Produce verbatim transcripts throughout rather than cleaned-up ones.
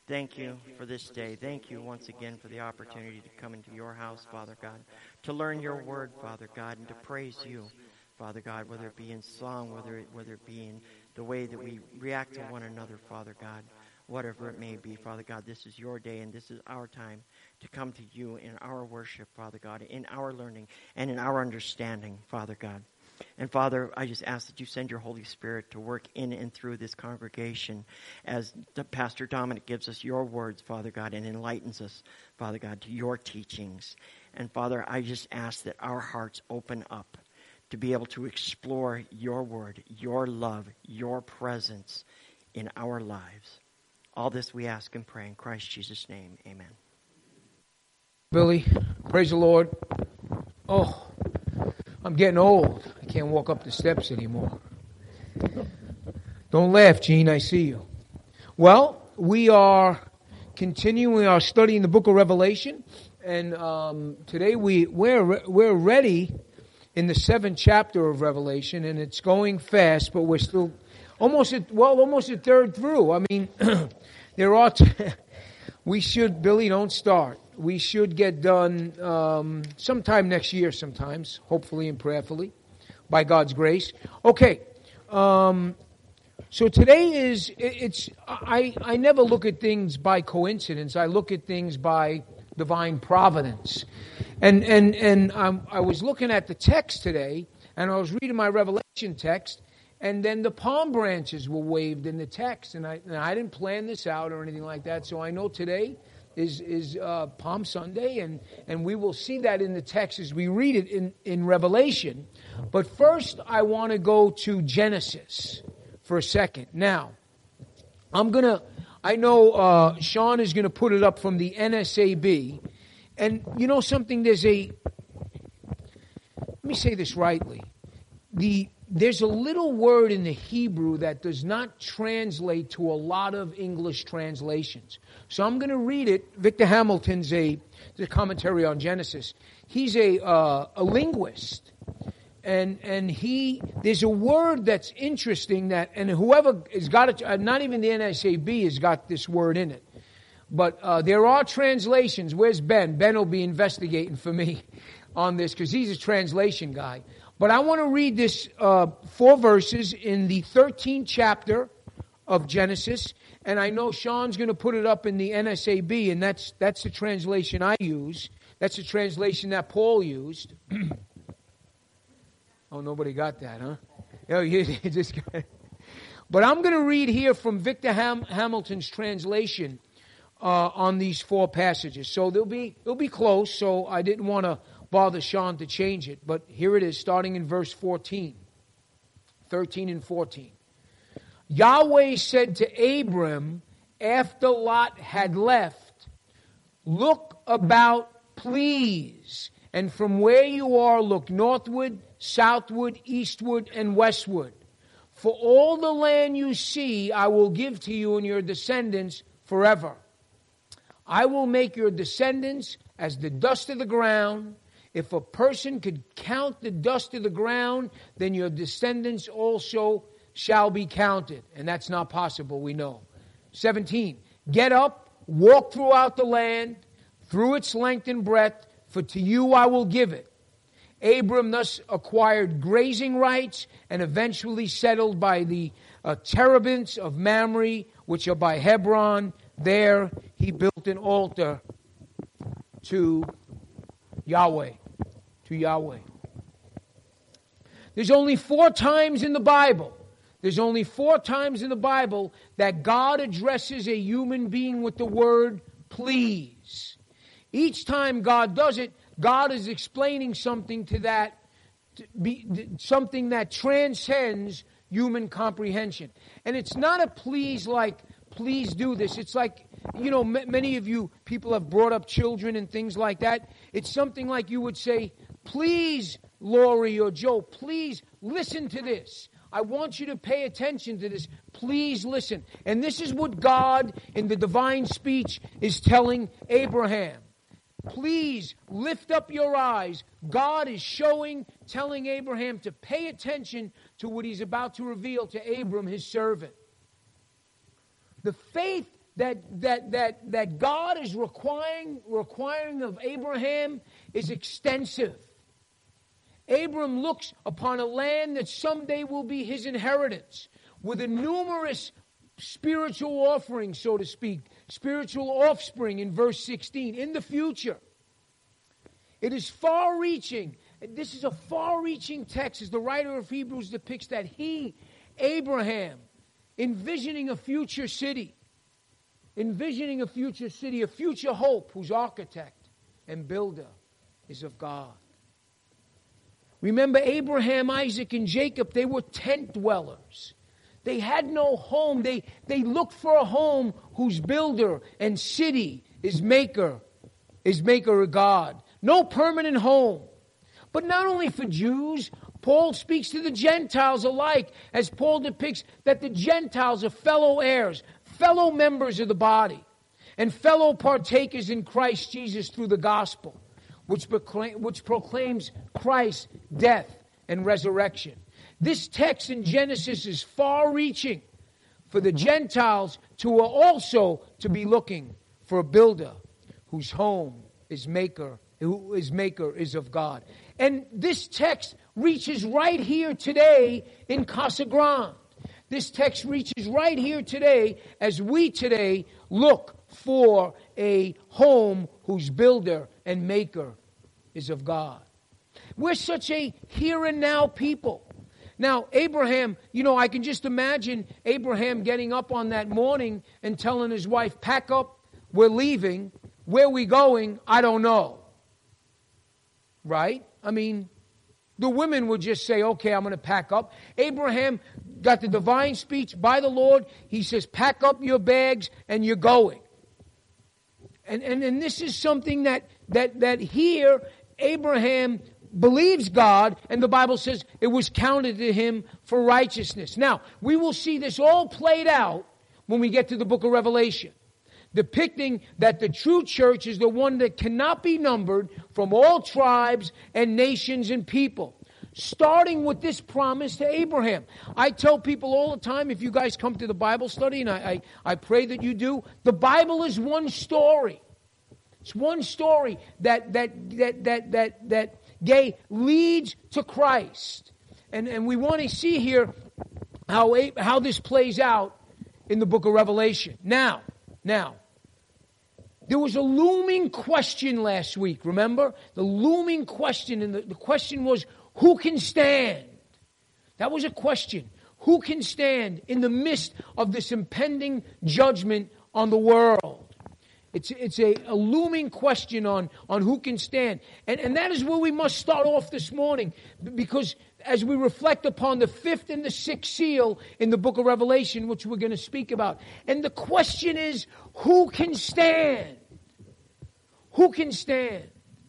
Thank you for this day. Thank you once again for the opportunity to come into your house, Father God, to learn your word, Father God, and to praise you, Father God, whether it be in song, whether it, whether it be in the way that we react to one another, Father God, whatever it may be, Father God. This is your day, and this is our time to come to you in our worship, Father God, in our learning and in our understanding, Father God. And Father, I just ask that you send your Holy Spirit to work in and through this congregation as the Pastor Dominic gives us your words, Father God, and enlightens us, Father God, to your teachings. And Father, I just ask that our hearts open up to be able to explore your word, your love, your presence in our lives. All this we ask and pray in Christ Jesus' name. Amen. Billy, praise the Lord. Oh, I'm getting old. I can't walk up the steps anymore. Don't laugh, Gene. I see you. Well, we are continuing our study in the book of Revelation. And um, today we, we're, we're ready in the seventh chapter of Revelation. And it's going fast, but we're still almost, at, well, almost a third through. I mean, there are... T- we should, Billy, don't start. We should get done um, sometime next year sometimes, hopefully and prayerfully, by God's grace. Okay, um, so today is, it's, I, I never look at things by coincidence. I look at things by divine providence. And, and, and um, I was looking at the text today, and I was reading my Revelation text, and then the palm branches were waved in the text. And I, and I didn't plan this out or anything like that, so I know today is is uh, Palm Sunday, and, and we will see that in the text as we read it in, in Revelation. But first, I want to go to Genesis for a second. Now, I'm going to, I know uh, Sean is going to put it up from the N S A B, and you know something, there's a, let me say this rightly, the there's a little word in the Hebrew that does not translate to a lot of English translations. So I'm going to read it. Victor Hamilton's a the commentary on Genesis. He's a uh, a linguist, and and he there's a word that's interesting that, and whoever has got it, uh, not even the N S A B has got this word in it, but uh, there are translations. Where's Ben? Ben will be investigating for me on this because he's a translation guy. But I want to read this uh, four verses in the thirteenth chapter of Genesis, and I know Sean's going to put it up in the N S A B, and that's that's the translation I use. That's the translation that Paul used. Oh, nobody got that, huh? Oh, you just got it. But I'm going to read here from Victor Ham- Hamilton's translation uh, on these four passages. So they'll be they'll be close. So I didn't want to bother Sean to change it, but here it is, starting in verse fourteen, thirteen and fourteen. Yahweh said to Abram, after Lot had left, look about, please, and from where you are, look northward, southward, eastward, and westward. For all the land you see, I will give to you and your descendants forever. I will make your descendants as the dust of the ground. If a person could count the dust of the ground, then your descendants also shall be counted. And that's not possible, we know. seventeen. Get up, walk throughout the land, through its length and breadth, for to you I will give it. Abram thus acquired grazing rights and eventually settled by the uh, terebinths of Mamre, which are by Hebron. There he built an altar to Yahweh, to Yahweh. There's only four times in the Bible, there's only four times in the Bible that God addresses a human being with the word please. Each time God does it, God is explaining something to that, to be, something that transcends human comprehension. And it's not a please like, please do this. It's like, you know, m- many of you people have brought up children and things like that. It's something like you would say, please, Lori or Joe, please listen to this. I want you to pay attention to this. Please listen. And this is what God in the divine speech is telling Abraham. Please lift up your eyes. God is showing, telling Abraham to pay attention to what he's about to reveal to Abram, his servant. The faith that that that that God is requiring requiring of Abraham is extensive. Abram looks upon a land that someday will be his inheritance, with a numerous spiritual offering, so to speak, spiritual offspring in verse sixteen, in the future. It is far-reaching. This is a far-reaching text, as the writer of Hebrews depicts that he, Abraham, envisioning a future city, envisioning a future city, a future hope, whose architect and builder is of God. Remember Abraham, Isaac, and Jacob, they were tent dwellers. They had no home. They, they looked for a home whose builder and city is maker, is maker of God. No permanent home. But not only for Jews, Paul speaks to the Gentiles alike, as Paul depicts that the Gentiles are fellow heirs, fellow members of the body, and fellow partakers in Christ Jesus through the gospel, which, proclaim, which proclaims Christ's death and resurrection. This text in Genesis is far-reaching for the Gentiles to also to be looking for a builder whose home is maker, who is maker is of God. And this text reaches right here today in Casa Grande. This text reaches right here today as we today look for a home whose builder and maker is of God. We're such a here and now people. Now, Abraham, you know, I can just imagine Abraham getting up on that morning and telling his wife, pack up, we're leaving. Where we going, I don't know. Right? I mean, the women would just say, okay, I'm going to pack up. Abraham got the divine speech by the Lord. He says, pack up your bags and you're going. And, and, and this is something that, that, that here Abraham believes God, and the Bible says it was counted to him for righteousness. Now, we will see this all played out when we get to the book of Revelation, depicting that the true church is the one that cannot be numbered from all tribes and nations and people, starting with this promise to Abraham. I tell people all the time, if you guys come to the Bible study, and I, I, I pray that you do, the Bible is one story. It's one story that that that that that that gay leads to Christ. And and we want to see here how how this plays out in the book of Revelation. Now, now, there was a looming question last week, remember? The looming question, and the, the question was, who can stand? That was a question. Who can stand in the midst of this impending judgment on the world? It's, it's a, a looming question on, on who can stand. And, and that is where we must start off this morning. Because as we reflect upon the fifth and the sixth seal in the book of Revelation, which we're going to speak about. And the question is, who can stand? Who can stand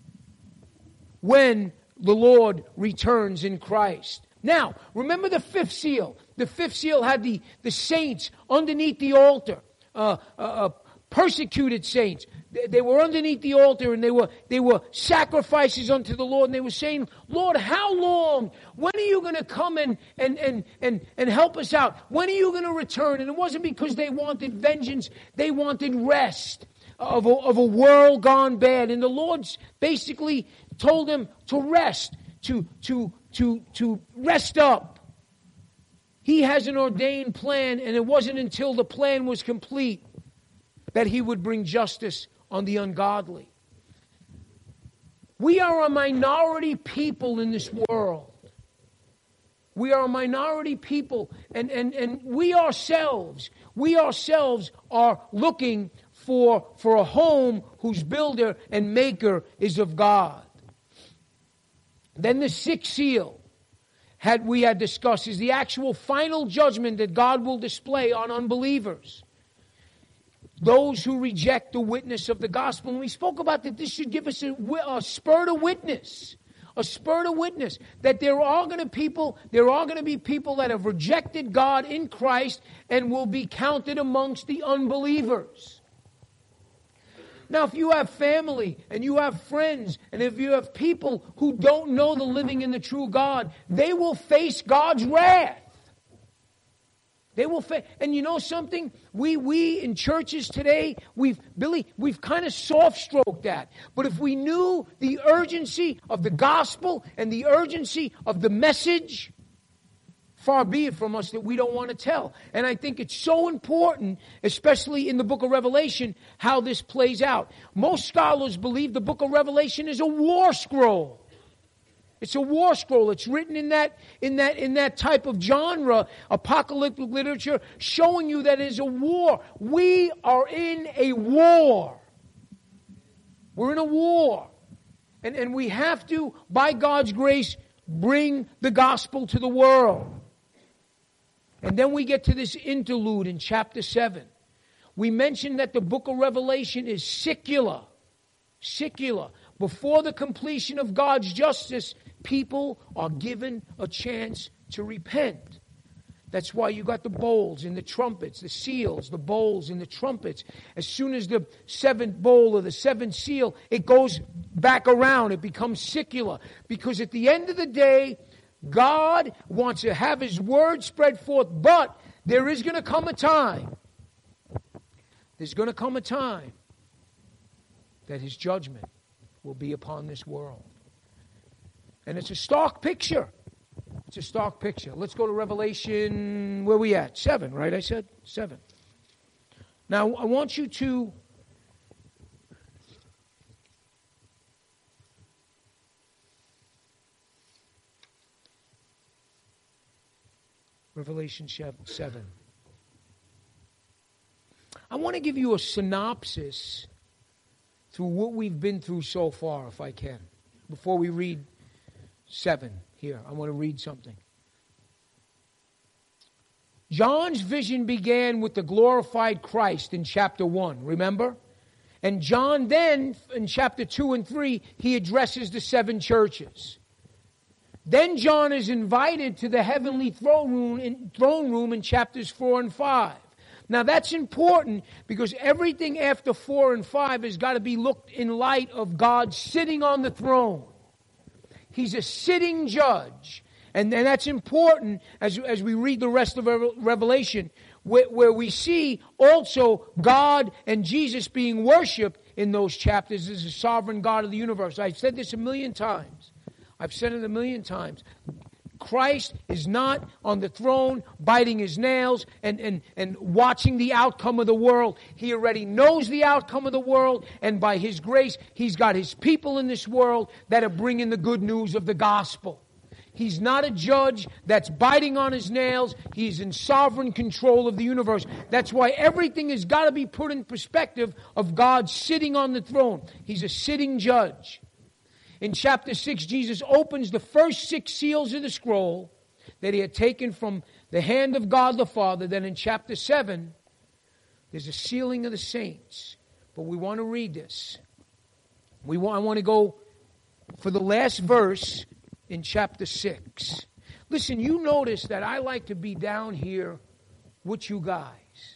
when the Lord returns in Christ? Now, remember the fifth seal. The fifth seal had the, the saints underneath the altar. Uh, uh, uh, persecuted saints. They, they were underneath the altar, and they were they were sacrifices unto the Lord, and they were saying, Lord, how long? When are you going to come and, and, and, and, and help us out? When are you going to return? And it wasn't because they wanted vengeance. They wanted rest of a, of a world gone bad. And the Lord basically told them to rest, to, to, to, to rest up. He has an ordained plan, and it wasn't until the plan was complete that he would bring justice on the ungodly. We are a minority people in this world. We are a minority people, and, and, and we ourselves, we ourselves are looking for, for a home whose builder and maker is of God. Then the sixth seal had we had discussed is the actual final judgment that God will display on unbelievers, those who reject the witness of the gospel. And we spoke about that this should give us a, a spur to witness. A spur to witness. That there are going to people, there are going to be people that have rejected God in Christ and will be counted amongst the unbelievers. Now, if you have family and you have friends and if you have people who don't know the living and the true God, they will face God's wrath. They will fail. And you know something? We we in churches today, we've, Billy, we've kind of soft-stroked that. But if we knew the urgency of the gospel and the urgency of the message, far be it from us that we don't want to tell. And I think it's so important, especially in the book of Revelation, how this plays out. Most scholars believe the book of Revelation is a war scroll. It's a war scroll. It's written in that, in that, in that type of genre, apocalyptic literature, showing you that it is a war. We are in a war. We're in a war. And, and we have to, by God's grace, bring the gospel to the world. And then we get to this interlude in chapter seven. We mentioned that the book of Revelation is secular. Secular. Before the completion of God's justice, people are given a chance to repent. That's why you got the bowls and the trumpets, the seals, the bowls and the trumpets. As soon as the seventh bowl or the seventh seal, it goes back around. It becomes secular. Because at the end of the day, God wants to have His word spread forth, but there is going to come a time, there's going to come a time that His judgment will be upon this world. And it's a stark picture. It's a stark picture. Let's go to Revelation, where are we at? Seven, right? I said seven. Now, I want you to Revelation seven. I want to give you a synopsis through what we've been through so far, if I can. Before we read seven here, I want to read something. John's vision began with the glorified Christ in chapter one, remember? And John then, in chapter two and three, he addresses the seven churches. Then John is invited to the heavenly throne room in, throne room in chapters four and five. Now that's important because everything after four and five has got to be looked in light of God sitting on the throne. He's a sitting judge. And, and that's important as, as we read the rest of Revelation, where, where we see also God and Jesus being worshipped in those chapters as the sovereign God of the universe. I've said this a million times. I've said it a million times. Christ is not on the throne biting his nails and, and, and watching the outcome of the world. He already knows the outcome of the world, and by His grace, He's got His people in this world that are bringing the good news of the gospel. He's not a judge that's biting on his nails. He's in sovereign control of the universe. That's why everything has got to be put in perspective of God sitting on the throne. He's a sitting judge. In chapter six, Jesus opens the first six seals of the scroll that He had taken from the hand of God the Father. Then in chapter seven, there's a sealing of the saints. But we want to read this. We want, I want to go for the last verse in chapter six. Listen, you notice that I like to be down here with you guys.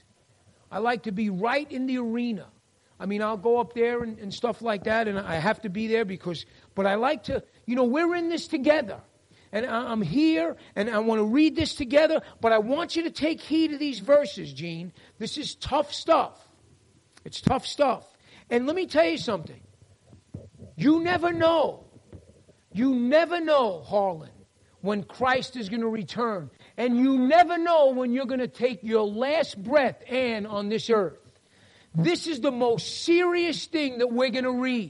I like to be right in the arena. I mean, I'll go up there and, and stuff like that, and I have to be there because, but I like to, you know, we're in this together. And I'm here, and I want to read this together, but I want you to take heed of these verses, Gene. This is tough stuff. It's tough stuff. And let me tell you something. You never know. You never know, Harlan, when Christ is going to return. And you never know when you're going to take your last breath, Ann, on this earth. This is the most serious thing that we're going to read.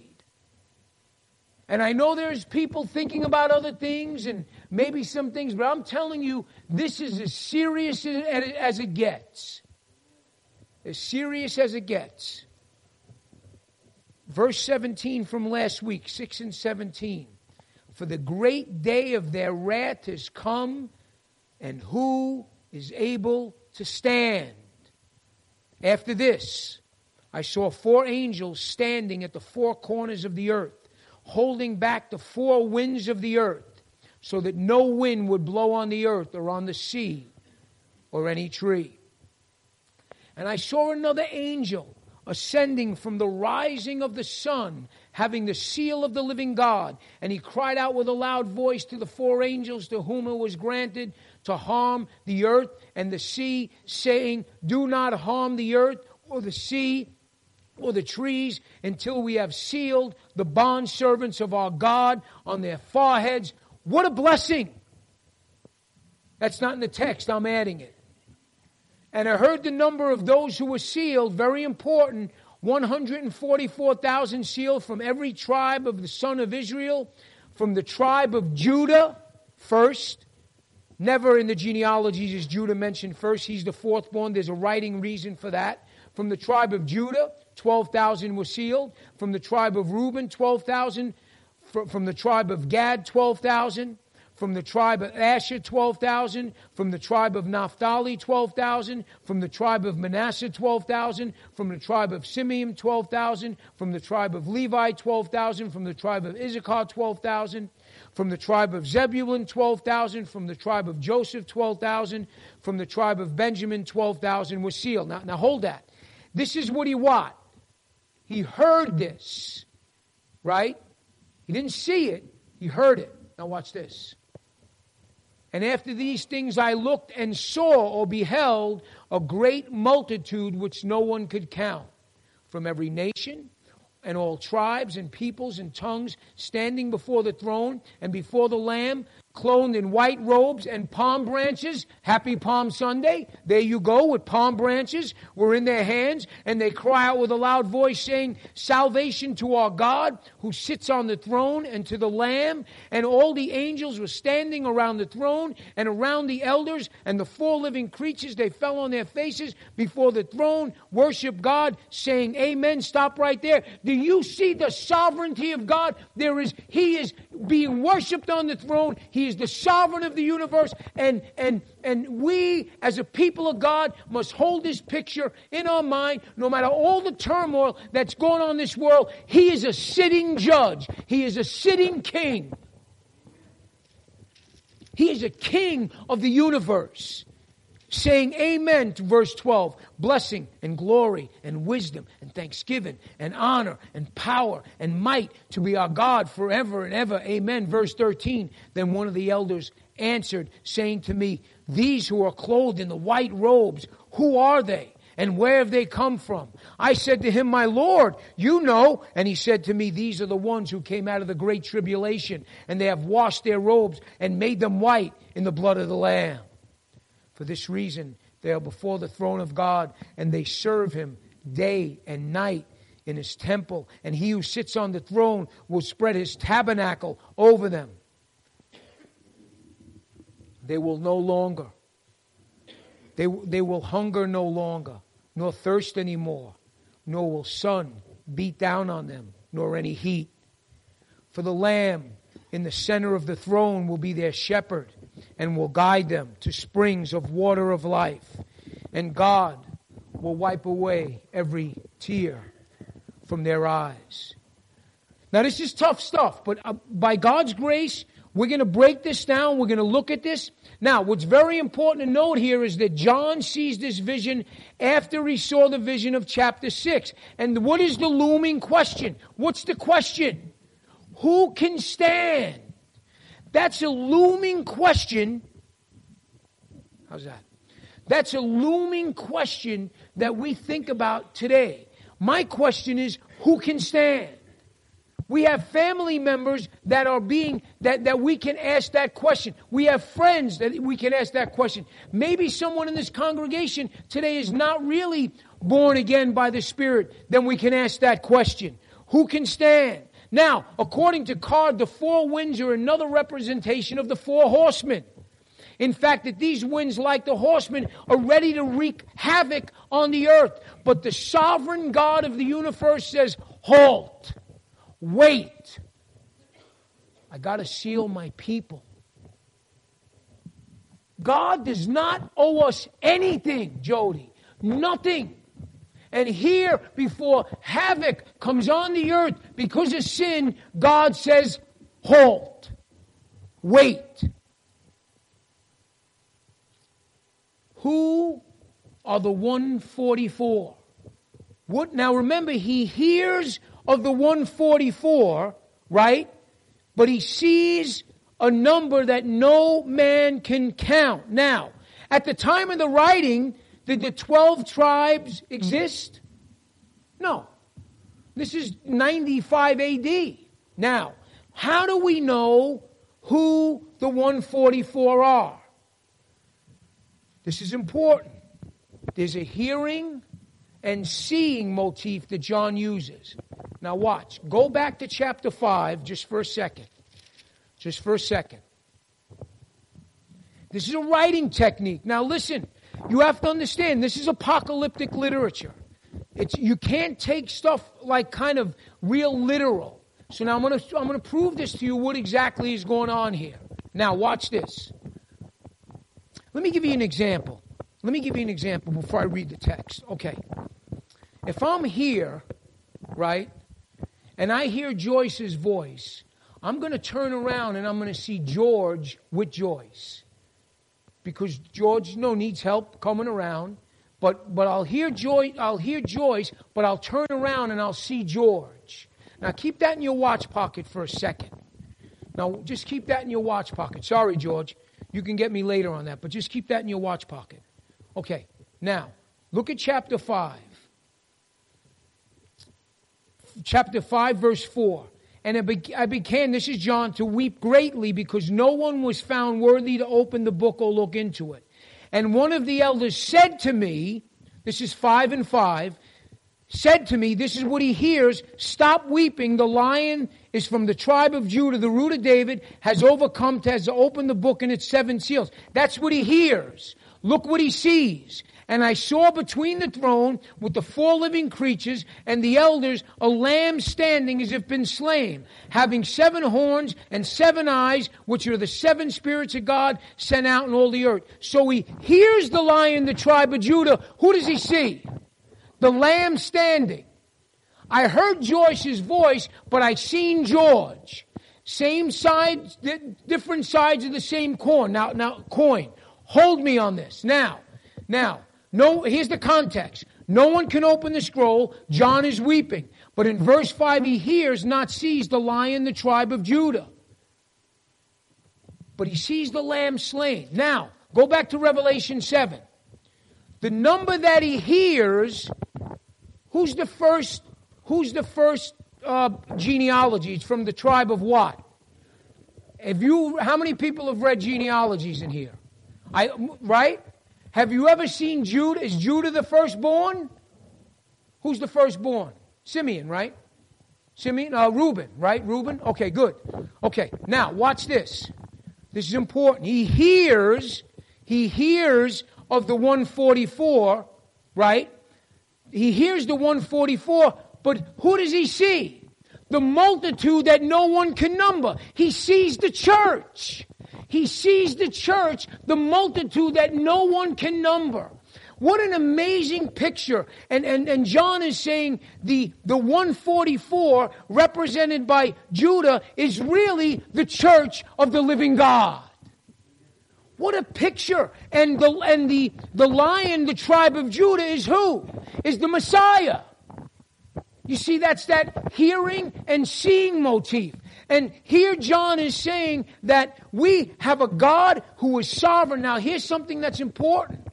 And I know there's people thinking about other things and maybe some things, but I'm telling you, this is as serious as it gets. As serious as it gets. Verse seventeen from last week, six and seventeen. For the great day of their wrath has come, and who is able to stand? After this, I saw four angels standing at the four corners of the earth, holding back the four winds of the earth, so that no wind would blow on the earth or on the sea or any tree. And I saw another angel ascending from the rising of the sun, having the seal of the living God. And he cried out with a loud voice to the four angels to whom it was granted to harm the earth and the sea, saying, do not harm the earth or the sea or the trees until we have sealed the bondservants of our God on their foreheads. What a blessing! That's not in the text, I'm adding it. And I heard the number of those who were sealed, very important, one hundred forty-four thousand sealed from every tribe of the son of Israel, from the tribe of Judah first. Never in the genealogies is Judah mentioned first. He's the fourth born. There's a writing reason for that. From the tribe of Judah, twelve thousand were sealed. From the tribe of Reuben, twelve thousand. From the tribe of Gad, twelve thousand. From the tribe of Asher, twelve thousand. From the tribe of Naphtali, twelve thousand. From the tribe of Manasseh, twelve thousand. From the tribe of Simeon, twelve thousand. From the tribe of Levi, twelve thousand. From the tribe of Issachar, twelve thousand. From the tribe of Zebulun, twelve thousand. From the tribe of Joseph, twelve thousand. From the tribe of Benjamin, twelve thousand were sealed. Now, now hold that. This is what he what? He heard this, right? He didn't see it. He heard it. Now watch this. And after these things I looked and saw or beheld a great multitude which no one could count, from every nation and all tribes and peoples and tongues, standing before the throne and before the Lamb, clothed in white robes and palm branches. Happy Palm Sunday. There you go, with palm branches were in their hands, and they cry out with a loud voice, saying, salvation to our God who sits on the throne and to the Lamb. And all the angels were standing around the throne and around the elders and the four living creatures. They fell on their faces before the throne, worship God, saying, amen. Stop right there. Do you see the sovereignty of God? There is, He is being worshipped on the throne. He is the sovereign of the universe, and, and, and we as a people of God must hold this picture in our mind. No matter all the turmoil that's going on in this world, He is a sitting judge. He is a sitting king. He is a king of the universe. Saying amen to verse twelve. Blessing and glory and wisdom and thanksgiving and honor and power and might to be our God forever and ever. Amen. Verse thirteen. Then one of the elders answered, saying to me, these who are clothed in the white robes, who are they? And where have they come from? I said to him, my Lord, you know. And he said to me, these are the ones who came out of the great tribulation, and they have washed their robes and made them white in the blood of the Lamb. For this reason, they are before the throne of God, and they serve Him day and night in His temple. And He who sits on the throne will spread His tabernacle over them. They will no longer, they, they will hunger no longer, nor thirst anymore, nor will sun beat down on them, nor any heat. For the Lamb in the center of the throne will be their shepherd, and will guide them to springs of water of life. And God will wipe away every tear from their eyes. Now this is tough stuff, but uh, by God's grace, we're going to break this down. We're going to look at this. Now, what's very important to note here is that John sees this vision after he saw the vision of chapter six. And what is the looming question? What's the question? Who can stand? That's a looming question. How's that? That's a looming question that we think about today. My question is, who can stand? We have family members that are being, that, that we can ask that question. We have friends that we can ask that question. Maybe someone in this congregation today is not really born again by the Spirit. Then we can ask that question. Who can stand? Now, according to Card, the four winds are another representation of the four horsemen. In fact, that these winds, like the horsemen, are ready to wreak havoc on the earth. But the sovereign God of the universe says, halt, wait. I got to seal my people. God does not owe us anything, Jody. Nothing. And here, before havoc comes on the earth because of sin, God says, halt, wait. Who are the one forty-four? What? Now remember, he hears of the one forty-four, right? But he sees a number that no man can count. Now, at the time of the writing, did the twelve tribes exist? No. This is ninety-five A D. Now, how do we know who the one forty-four are? This is important. There's a hearing and seeing motif that John uses. Now watch. Go back to chapter five just for a second. Just for a second. This is a writing technique. Now listen, you have to understand, this is apocalyptic literature. It's, you can't take stuff like kind of real literal. So now I'm going to I'm going to prove this to you, what exactly is going on here. Now watch this. Let me give you an example. Let me give you an example before I read the text. Okay. If I'm here, right, and I hear Joyce's voice, I'm going to turn around and I'm going to see George with Joyce. Because George, you know, needs help coming around. But but I'll hear Joy, I'll hear Joyce, but I'll turn around and I'll see George. Now keep that in your watch pocket for a second. Now just keep that in your watch pocket. Sorry, George. You can get me later on that, but just keep that in your watch pocket. Okay. Now, look at chapter five. Chapter five, verse four. And I began, this is John, to weep greatly because no one was found worthy to open the book or look into it. And one of the elders said to me, this is five and five, said to me, this is what he hears, stop weeping, the lion is from the tribe of Judah, the root of David, has overcome to has opened the book and its seven seals. That's what he hears. Look what he sees. And I saw between the throne with the four living creatures and the elders a lamb standing as if been slain, having seven horns and seven eyes, which are the seven spirits of God sent out in all the earth. So he hears the lion, the tribe of Judah. Who does he see? The lamb standing. I heard Joyce's voice, but I seen George. Same sides, different sides of the same coin. Now, now, coin. Hold me on this. Now, now, no, here's the context. No one can open the scroll. John is weeping. But in verse five, he hears, not sees, the lion, the tribe of Judah. But he sees the lamb slain. Now, go back to Revelation seven. The number that he hears, who's the first, who's the first uh, genealogy? It's from the tribe of what? Have you, how many people have read genealogies in here? I, right? Have you ever seen Judah? Is Judah the firstborn? Who's the firstborn? Simeon, right? Simeon, uh, Reuben, right? Reuben? Okay, good. Okay, now watch this. This is important. He hears, he hears of the one forty-four, right? He hears the one forty-four, but who does he see? The multitude that no one can number. He sees the church. He sees the church, the multitude that no one can number. What an amazing picture. And, and, and John is saying the, the one forty-four represented by Judah is really the church of the living God. What a picture. And the, and the, the lion, the tribe of Judah is who? Is the Messiah. You see, that's that hearing and seeing motif. And here John is saying that we have a God who is sovereign. Now here's something that's important.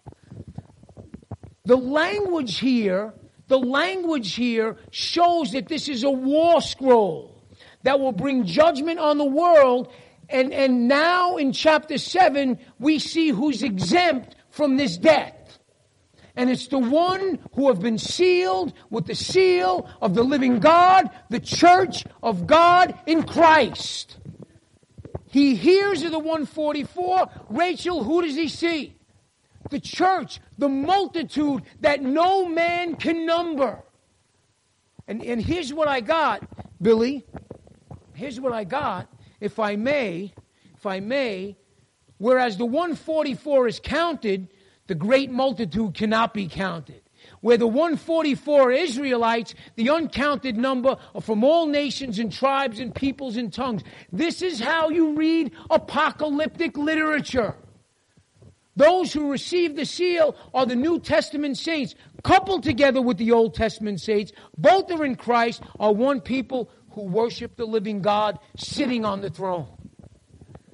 The language here, the language here shows that this is a war scroll that will bring judgment on the world. And, and now in chapter seven, we see who's exempt from this death. And it's the one who have been sealed with the seal of the living God, the church of God in Christ. He hears of the one forty-four. Rachel, who does he see? The church, the multitude that no man can number. And, and here's what I got, Billy. Here's what I got, if I may, if I may. Whereas the one forty-four is counted, the great multitude cannot be counted. Where the one forty-four Israelites, the uncounted number, are from all nations and tribes and peoples and tongues. This is how you read apocalyptic literature. Those who receive the seal are the New Testament saints, coupled together with the Old Testament saints. Both are in Christ, are one people who worship the living God sitting on the throne.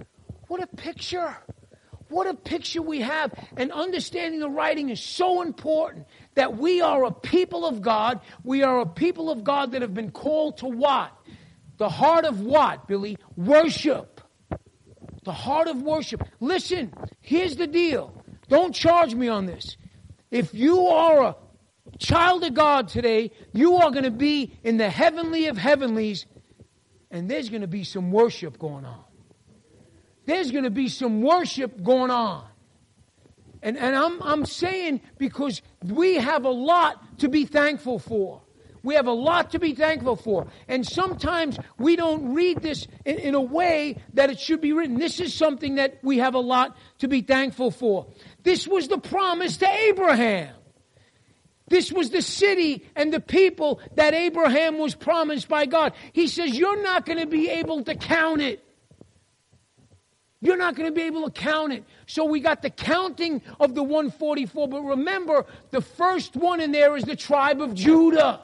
What a picture. What a picture we have. And understanding the writing is so important that we are a people of God. We are a people of God that have been called to what? The heart of what, Billy? Worship. The heart of worship. Listen, here's the deal. Don't charge me on this. If you are a child of God today, you are going to be in the heavenly of heavenlies, and there's going to be some worship going on. There's going to be some worship going on. And, and I'm, I'm saying because we have a lot to be thankful for. We have a lot to be thankful for. And sometimes we don't read this in, in a way that it should be written. This is something that we have a lot to be thankful for. This was the promise to Abraham. This was the city and the people that Abraham was promised by God. He says, you're not going to be able to count it. You're not going to be able to count it. So we got the counting of the one forty-four. But remember, the first one in there is the tribe of Judah.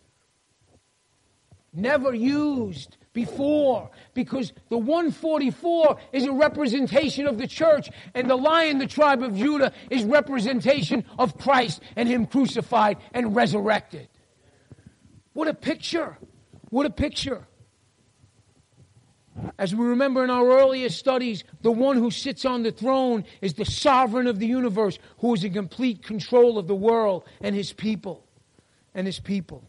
Never used before, because the one forty-four is a representation of the church, and the lion, the tribe of Judah, is representation of Christ and Him crucified and resurrected. What a picture. What a picture. As we remember in our earlier studies, the one who sits on the throne is the sovereign of the universe, who is in complete control of the world and His people. And His people.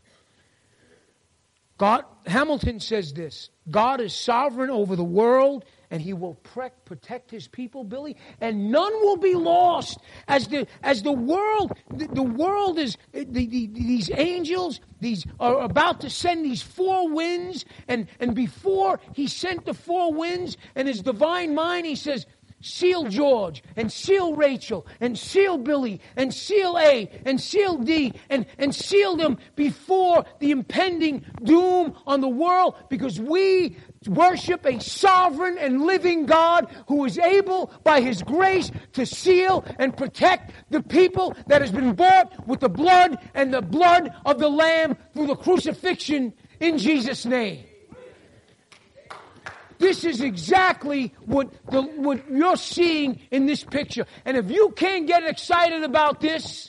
God, Hamilton says this, God is sovereign over the world, and He will pre- protect His people, Billy, and none will be lost. As the as the world, the, the world is, the, the, these angels, these are about to send these four winds, and, and before He sent the four winds, and His divine mind, He says, seal George, and seal Rachel, and seal Billy, and seal A, and seal D, and, and seal them before the impending doom on the world, because we worship a sovereign and living God who is able, by His grace, to seal and protect the people that has been bought with the blood and the blood of the Lamb through the crucifixion in Jesus' name. This is exactly what the, what you're seeing in this picture. And if you can't get excited about this,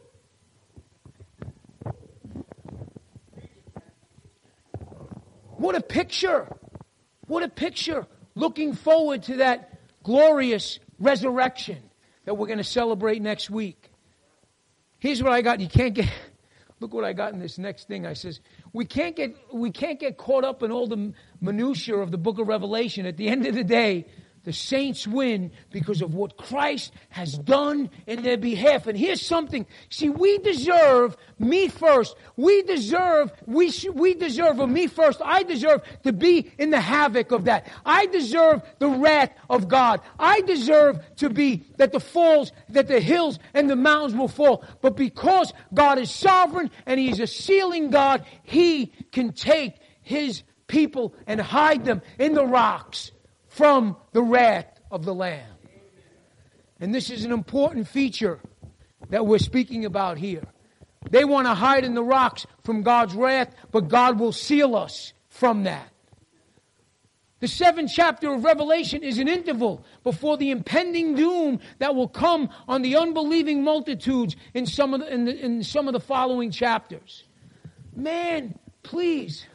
what a picture. What a picture. Looking forward to that glorious resurrection that we're going to celebrate next week. Here's what I got. You can't get... Look what I got in this next thing. I says, we can't get we can't get caught up in all the minutiae of the book of Revelation. At the end of the day, the saints win because of what Christ has done in their behalf. And here's something. See, we deserve me first. We deserve, we sh- we deserve a me first. I deserve to be in the havoc of that. I deserve the wrath of God. I deserve to be that the falls, that the hills and the mountains will fall. But because God is sovereign and He is a sealing God, He can take His people and hide them in the rocks from the wrath of the Lamb. And this is an important feature that we're speaking about here. They want to hide in the rocks from God's wrath, but God will seal us from that. The seventh chapter of Revelation is an interval before the impending doom that will come on the unbelieving multitudes in some of the, in, the, in some of the following chapters. Man, please.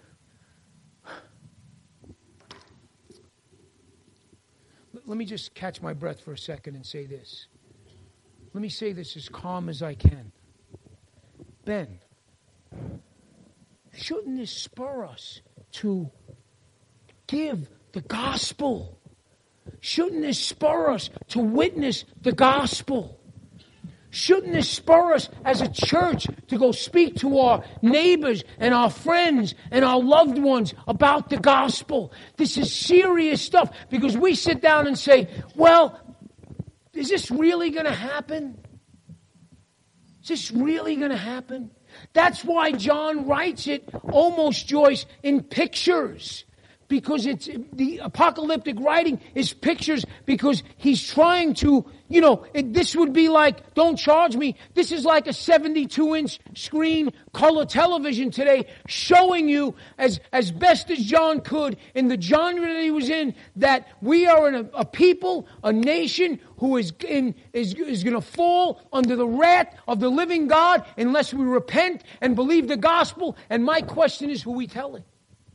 Let me just catch my breath for a second and say this. Let me say this as calm as I can. Ben, shouldn't this spur us to give the gospel? Shouldn't this spur us to witness the gospel? Shouldn't this spur us as a church to go speak to our neighbors and our friends and our loved ones about the gospel? This is serious stuff, because we sit down and say, well, is this really going to happen? Is this really going to happen? That's why John writes it almost, Joyce, in pictures. because it's the apocalyptic writing is pictures because he's trying to, you know, it, this would be like, don't charge me. This is like a seventy-two inch screen color television today showing you as, as best as John could in the genre that he was in that we are in a, a people, a nation who is in, is, is going to fall under the wrath of the living God unless we repent and believe the gospel. And my question is, who are we telling?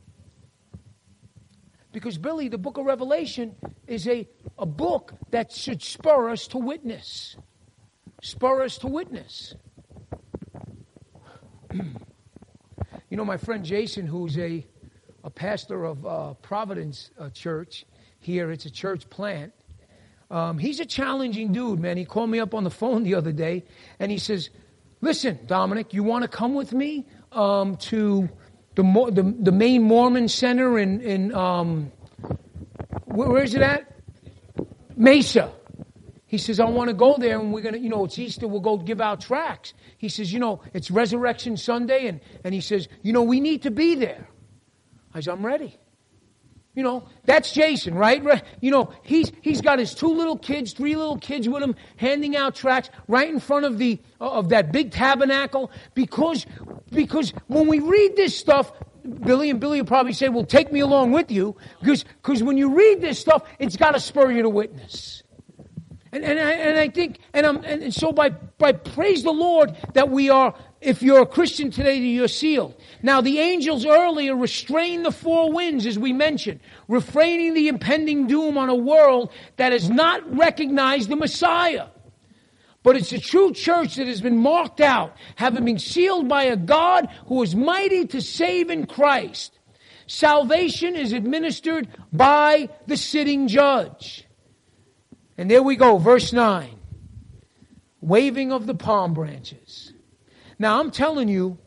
Because, Billy, the book of Revelation is a, a book that should spur us to witness. Spur us to witness. You know, my friend Jason, who's a, a pastor of uh, Providence uh, Church here, it's a church plant. Um, he's a challenging dude, man. He called me up on the phone the other day, and he says, listen, Dominic, you want to come with me um, to the, the the main Mormon Center in, in um, where, where is it at? Mesa. He says, I want to go there, and we're going to, you know, it's Easter, we'll go give out tracts. He says, you know, it's Resurrection Sunday, and, and he says, you know, we need to be there. I said, I'm ready. You know, that's Jason, right? You know, he's he's got his two little kids, three little kids with him, handing out tracts right in front of the of that big tabernacle. Because because when we read this stuff, Billy and Billy will probably say, "Well, take me along with you," because because when you read this stuff, it's got to spur you to witness. And and I, and I think and I'm and, and so by by praise the Lord that we are. If you're a Christian today, you're sealed. Now, the angels earlier restrained the four winds, as we mentioned, refraining the impending doom on a world that has not recognized the Messiah. But it's the true church that has been marked out, having been sealed by a God who is mighty to save in Christ. Salvation is administered by the sitting judge. And there we go, verse nine. Waving of the palm branches. Now, I'm telling you,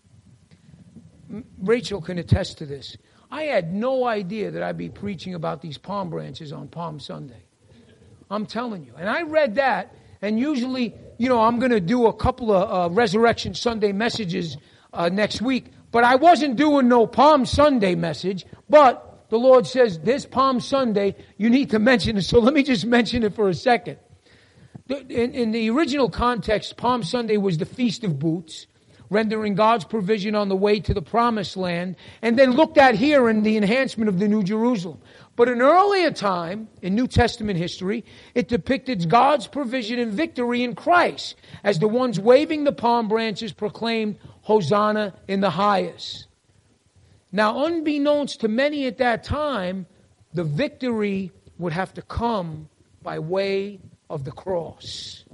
Rachel can attest to this. I had no idea that I'd be preaching about these palm branches on Palm Sunday. I'm telling you. And I read that, and usually, you know, I'm going to do a couple of uh, Resurrection Sunday messages uh, next week. But I wasn't doing no Palm Sunday message. But the Lord says, this Palm Sunday, you need to mention it. So let me just mention it for a second. In, in the original context, Palm Sunday was the Feast of Booths, rendering God's provision on the way to the Promised Land, and then looked at here in the enhancement of the New Jerusalem. But in earlier time, in New Testament history, it depicted God's provision and victory in Christ, as the ones waving the palm branches proclaimed, Hosanna in the highest. Now, unbeknownst to many at that time, the victory would have to come by way of the cross.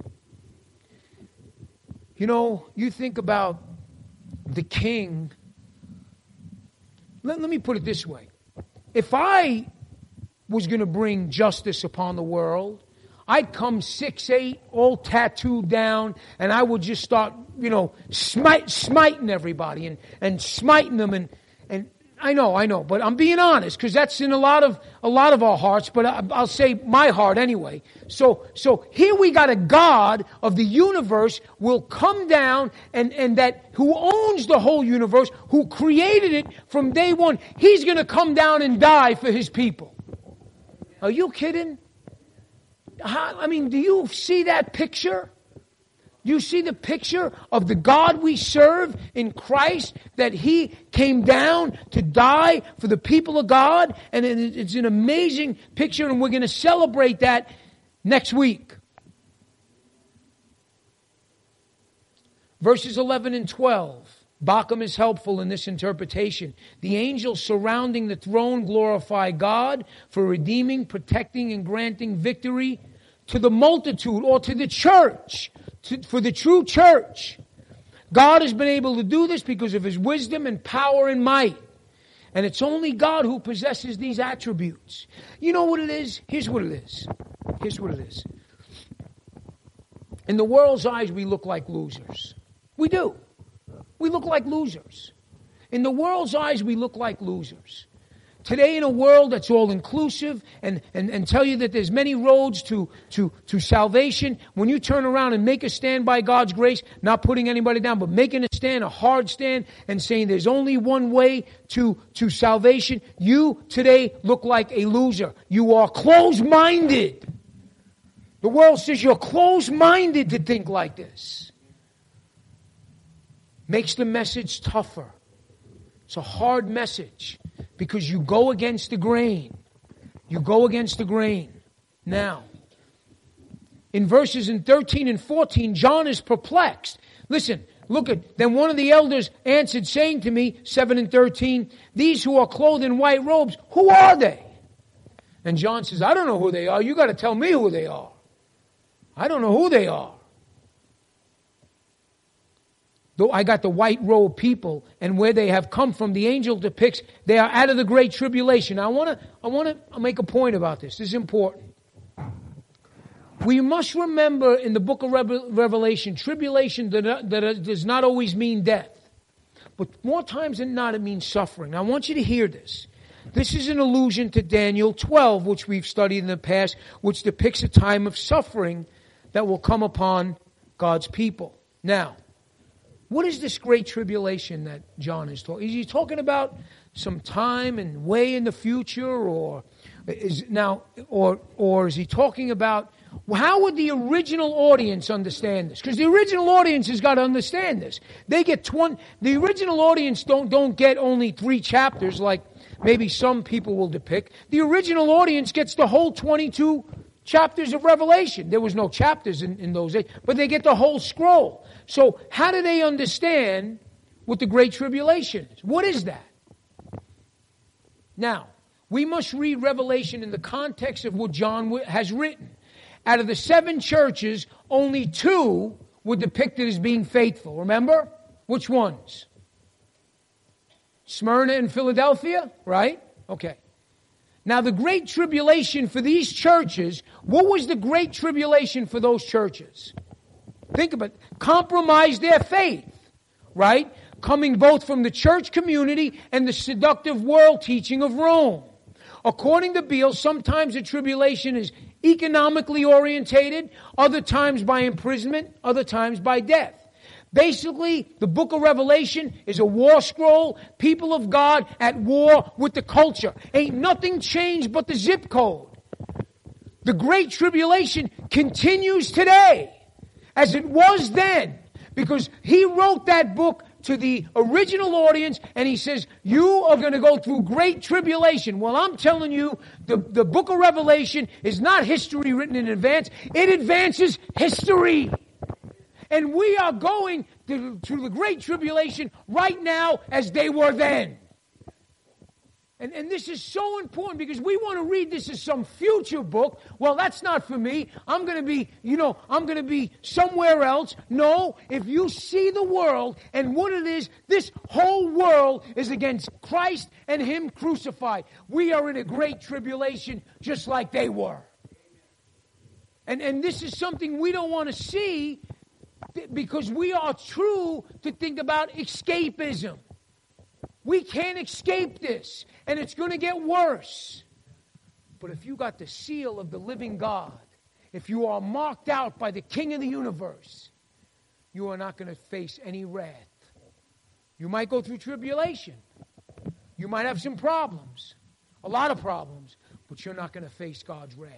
You know, you think about the king. Let, let me put it this way. If I was going to bring justice upon the world, I'd come six eight, all tattooed down, and I would just start, you know, smite, smiting everybody and, and smiting them and, and I know, I know, but I'm being honest because that's in a lot of a lot of our hearts. But I, I'll say my heart anyway. So, so here we got a God of the universe will come down and and that who owns the whole universe, who created it from day one. He's going to come down and die for His people. Are you kidding? How, I mean, do you see that picture? You see the picture of the God we serve in Christ, that He came down to die for the people of God. And it's an amazing picture, and we're going to celebrate that next week. Verses eleven and twelve. Bacham is helpful in this interpretation. The angels surrounding the throne glorify God for redeeming, protecting, and granting victory to the multitude or to the church. To, for the true church. God has been able to do this because of His wisdom and power and might. And it's only God who possesses these attributes. You know what it is? Here's what it is. Here's what it is. In the world's eyes, we look like losers. We do. We look like losers. In the world's eyes, we look like losers. today in a world that's all inclusive and, and, and tell you that there's many roads to, to, to salvation, when you turn around and make a stand by God's grace, not putting anybody down, but making a stand, a hard stand, and saying there's only one way to, to salvation, you today look like a loser. You are closed-minded. The world says you're closed-minded to think like this. Makes the message tougher. It's a hard message because you go against the grain. You go against the grain. Now, in verses in thirteen and fourteen, John is perplexed. Listen, look at, then one of the elders answered, saying to me, seven and thirteen, these who are clothed in white robes, who are they? And John says, I don't know who they are. You got to tell me who they are. I don't know who they are. Though I got the white robe people and where they have come from, the angel depicts they are out of the great tribulation. Now, I want to I want to make a point about this. This is important. We must remember in the book of Revelation, tribulation that, that does not always mean death. But more times than not, it means suffering. Now, I want you to hear this. This is an allusion to Daniel twelve, which we've studied in the past, which depicts a time of suffering that will come upon God's people. Now, what is this great tribulation that John is talking? Is he talking about some time and way in the future, or is now, or or is he talking about how would the original audience understand this? Because the original audience has got to understand this. They get twenty. The original audience don't don't get only three chapters like maybe some people will depict. The original audience gets the whole twenty-two chapters of Revelation. There was no chapters in, in those days, but they get the whole scroll. So how do they understand what the Great Tribulation is? What is that? Now, we must read Revelation in the context of what John has written. Out of the seven churches, only two were depicted as being faithful. Remember? Which ones? Smyrna and Philadelphia, right? Okay. Now, the Great Tribulation for these churches, what was the Great Tribulation for those churches? Think about it. Compromise their faith, right? Coming both from the church community and the seductive world teaching of Rome. According to Beale, sometimes the tribulation is economically orientated, other times by imprisonment, other times by death. Basically, the book of Revelation is a war scroll, people of God at war with the culture. Ain't nothing changed but the zip code. The Great Tribulation continues today, as it was then, because he wrote that book to the original audience, and he says, you are going to go through great tribulation. Well, I'm telling you, the, the book of Revelation is not history written in advance. It advances history. And we are going to, to the Great Tribulation right now as they were then. And, and this is so important because we want to read this as some future book. Well, that's not for me. I'm going to be, you know, I'm going to be somewhere else. No, if you see the world and what it is, this whole world is against Christ and Him crucified. We are in a great tribulation just like they were. And, and this is something we don't want to see because we are true to think about escapism. We can't escape this, and it's going to get worse. But if you got the seal of the living God, if you are marked out by the King of the universe, you are not going to face any wrath. You might go through tribulation. You might have some problems, a lot of problems, but you're not going to face God's wrath.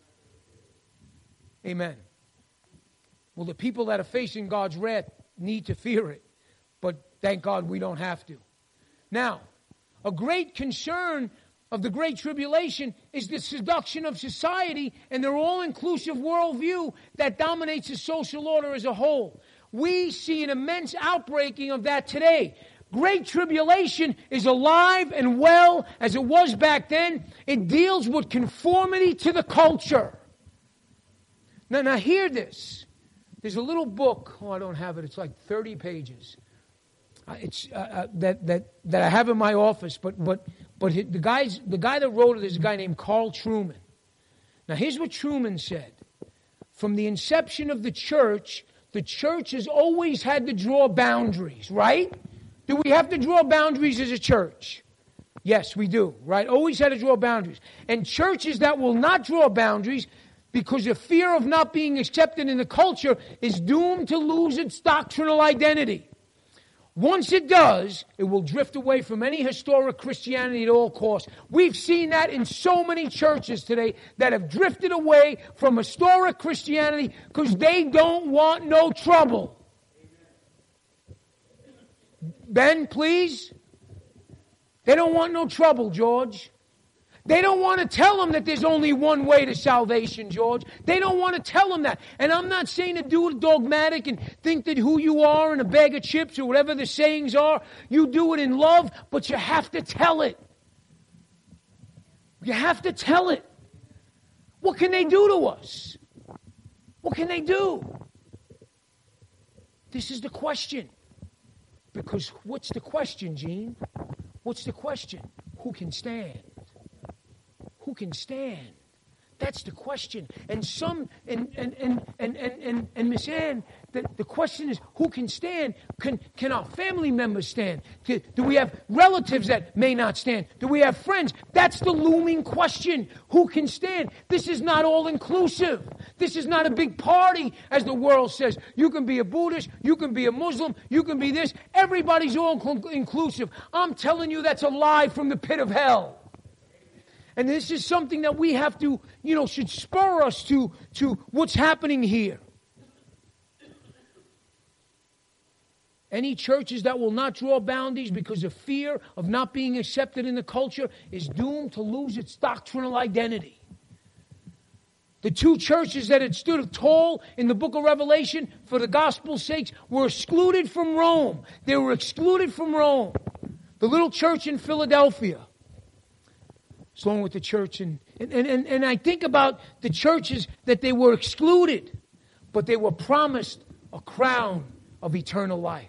Amen. Well, the people that are facing God's wrath need to fear it, but thank God we don't have to. Now, a great concern of the Great Tribulation is the seduction of society and their all-inclusive worldview that dominates the social order as a whole. We see an immense outbreaking of that today. Great Tribulation is alive and well as it was back then. It deals with conformity to the culture. Now, now hear this. There's a little book. Oh, I don't have it. It's like thirty pages. It's uh, uh, that that that I have in my office, but but but the guys the guy that wrote it is a guy named Carl Trueman. Now here's what Trueman said: from the inception of the church, the church has always had to draw boundaries, right? Do we have to draw boundaries as a church? Yes, we do, right? Always had to draw boundaries. And churches that will not draw boundaries because of fear of not being accepted in the culture is doomed to lose its doctrinal identity. Once it does, it will drift away from any historic Christianity at all costs. We've seen that in so many churches today that have drifted away from historic Christianity because they don't want no trouble. Ben, please. They don't want no trouble, George. They don't want to tell them that there's only one way to salvation, George. They don't want to tell them that. And I'm not saying to do it dogmatic and think that who you are in a bag of chips or whatever the sayings are, you do it in love, but you have to tell it. You have to tell it. What can they do to us? What can they do? This is the question. Because what's the question, Gene? What's the question? Who can stand? Who can stand? That's the question. And some, and and and and and and, and Miss Ann, the, the question is, who can stand? Can can our family members stand? Do, do we have relatives that may not stand? Do we have friends? That's the looming question. Who can stand? This is not all inclusive. This is not a big party, as the world says. You can be a Buddhist, you can be a Muslim, you can be this. Everybody's all cl- inclusive. I'm telling you, that's a lie from the pit of hell. And this is something that we have to, you know, should spur us to, to what's happening here. Any churches that will not draw boundaries because of fear of not being accepted in the culture is doomed to lose its doctrinal identity. The two churches that had stood tall in the book of Revelation for the gospel's sakes were excluded from Rome. They were excluded from Rome. The little church in Philadelphia, along with the church. And, and, and, and I think about the churches that they were excluded, but they were promised a crown of eternal life.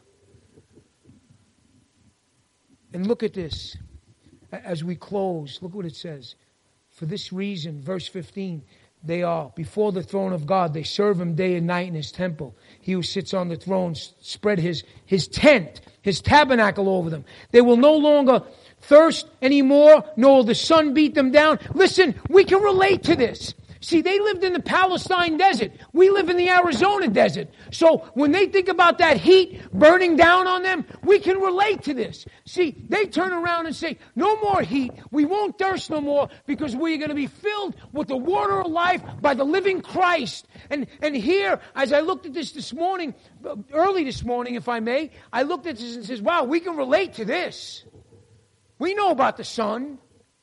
And look at this as we close. Look what it says. For this reason, verse fifteen, they are before the throne of God. They serve him day and night in his temple. He who sits on the throne spread his, his tent, his tabernacle over them. They will no longer thirst anymore, nor will the sun beat them down. Listen, we can relate to this. See, they lived in the Palestine desert. We live in the Arizona desert. So when they think about that heat burning down on them, we can relate to this. See, they turn around and say, no more heat. We won't thirst no more because we're going to be filled with the water of life by the living Christ. And, and here, as I looked at this this morning, early this morning, if I may, I looked at this and says, wow, we can relate to this. We know about the sun.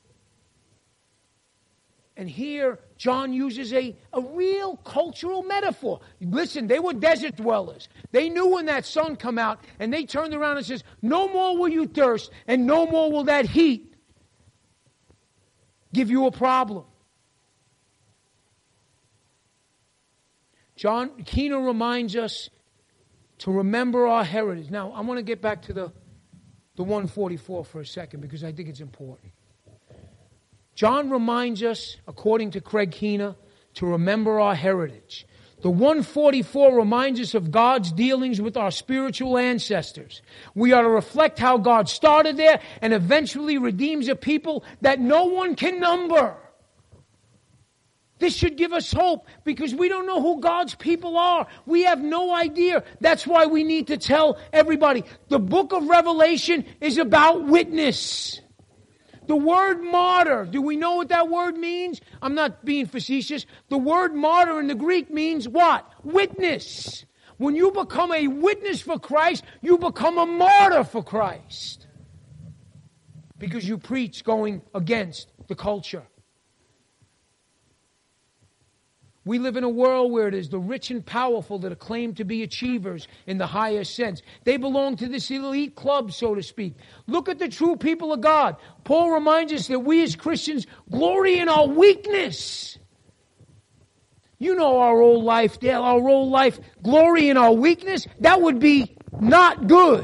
And here, John uses a, a real cultural metaphor. Listen, they were desert dwellers. They knew when that sun come out, and they turned around and says, no more will you thirst, and no more will that heat give you a problem. John Keener reminds us to remember our heritage. Now, I want to get back to the, the one forty-four for a second, because I think it's important. John reminds us, according to Craig Keener, to remember our heritage. The one forty-four reminds us of God's dealings with our spiritual ancestors. We are to reflect how God started there and eventually redeems a people that no one can number. This should give us hope because we don't know who God's people are. We have no idea. That's why we need to tell everybody. The book of Revelation is about witness. The word martyr, do we know what that word means? I'm not being facetious. The word martyr in the Greek means what? Witness. When you become a witness for Christ, you become a martyr for Christ. Because you preach going against the culture. We live in a world where it is the rich and powerful that are claimed to be achievers in the highest sense. They belong to this elite club, so to speak. Look at the true people of God. Paul reminds us that we as Christians glory in our weakness. You know our old life, Dale, our old life, glory in our weakness, that would be not good.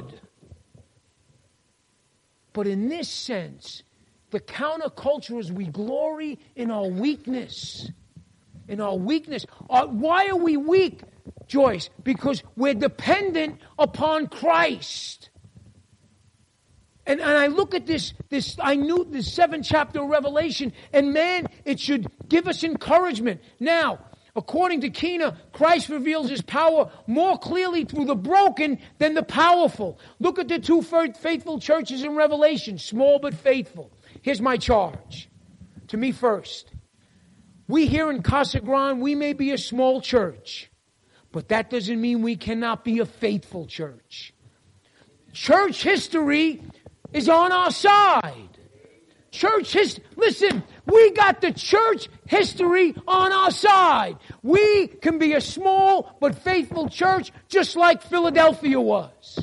But in this sense, the counterculture is we glory in our weakness. In our weakness. Uh, why are we weak, Joyce? Because we're dependent upon Christ. And, and I look at this, this, I knew this seventh chapter of Revelation, and man, it should give us encouragement. Now, according to Kina, Christ reveals his power more clearly through the broken than the powerful. Look at the two faithful churches in Revelation, small but faithful. Here's my charge. To me first. We here in Casa Grande, we may be a small church, but that doesn't mean we cannot be a faithful church. Church history is on our side. Church history, listen, we got the church history on our side. We can be a small but faithful church just like Philadelphia was.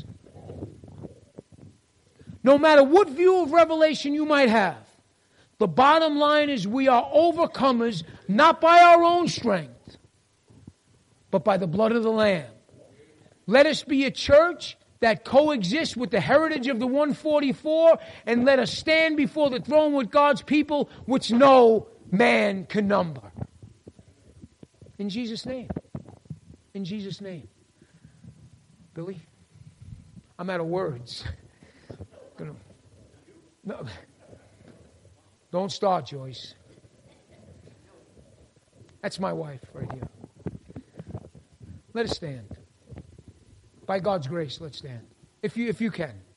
No matter what view of Revelation you might have, the bottom line is we are overcomers not by our own strength, but by the blood of the Lamb. Let us be a church that coexists with the heritage of the one forty-four, and let us stand before the throne with God's people, which no man can number. In Jesus' name. In Jesus' name. Billy, I'm out of words. Gonna, no, don't start, Joyce. That's my wife right here. Let us stand. By God's grace, let's stand. If you, if you can.